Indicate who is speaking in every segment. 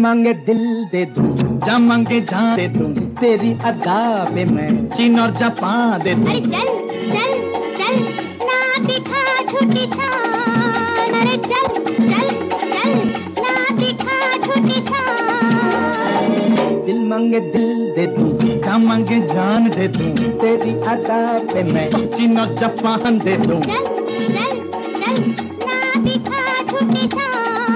Speaker 1: मांगे दिल दे दूं, जा मांगे जान दे दूं, तेरी अदा पे मैं चीन और जापान दे दूं।
Speaker 2: अरे चल चल चल ना दिखा झूठी शान, अरे चल चल चल ना दिखा झूठी शान।
Speaker 1: दिल मांगे दिल दे दूं, जा मांगे जान दे दूं, तेरी अदा पे मैं चीन और जापान दे दूं।
Speaker 2: चल चल चल ना दिखा झूठी शान।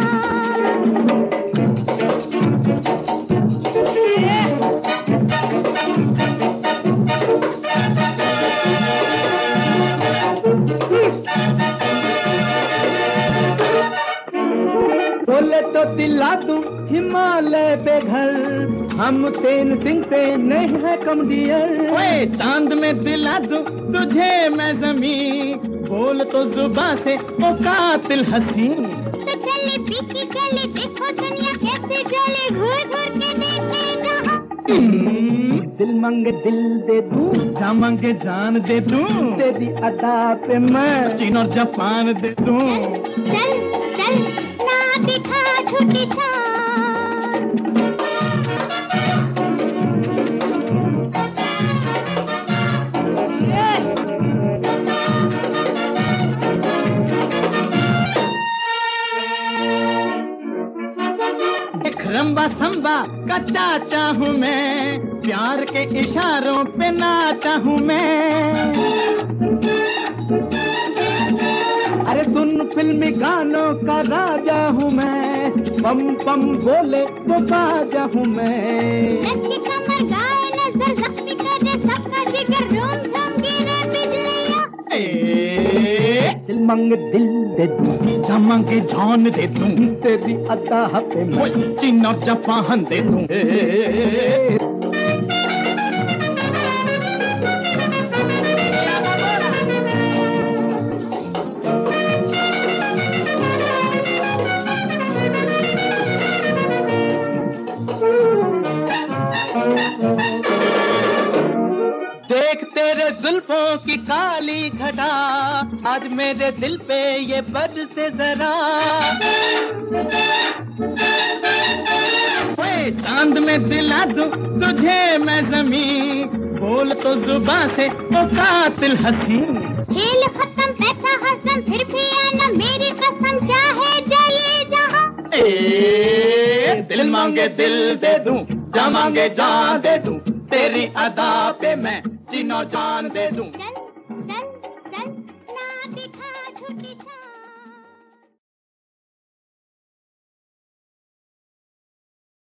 Speaker 1: बोले तो दिला दूं हिमालय पे घर, हम तेन सिंह से नहीं है कम डियर। ओए चांद में दिला दूं तुझे मैं जमीन, बोल तो जुबां से ओ कातिल हसीन।
Speaker 2: तो चले पीकी गले देखो दुनिया कैसे जले, घूर घूर के देखे जहां।
Speaker 1: दिल मांगे दिल दे दूं, जा मांगे जान दे दूं, तेरी अदा पे मैं चीन और जापान दे दूं।
Speaker 2: चल चल ना दिखा झूठी शान।
Speaker 1: रंबा संबा का चाचा हूँ मैं, प्यार के इशारों पे नाचा हूँ मैं। अरे सुन फिल्मी गानों का राजा हूँ मैं, पम पम बोले तो बाजा हूँ मैं।
Speaker 2: लड़की कमर गाए नजर जख्मी करे सबका जिगर, रोम झोम गिरे बिजलियां।
Speaker 1: दिल मांगे दिल दे दूं, जा मांगे जान दे दूं, तेरी अदा पे मैं चीन और जापान दे दूं। देख तेरे जुल्फों की काली घटा, आज मेरे दिल पे ये बरसे जरा। ओए चांद में दिला दूं तुझे मैं जमीन, बोल तो जुबां से ओ कातिल हसीन।
Speaker 2: खेल खत्म पैसा हसम फिर भी आना मेरी कसम, चाहे जाए जहां।
Speaker 1: दिल मांगे दिल दे दूं, जा मांगे जान दे दूं, तेरी अदा पे मैं चीन और जान दे दूं।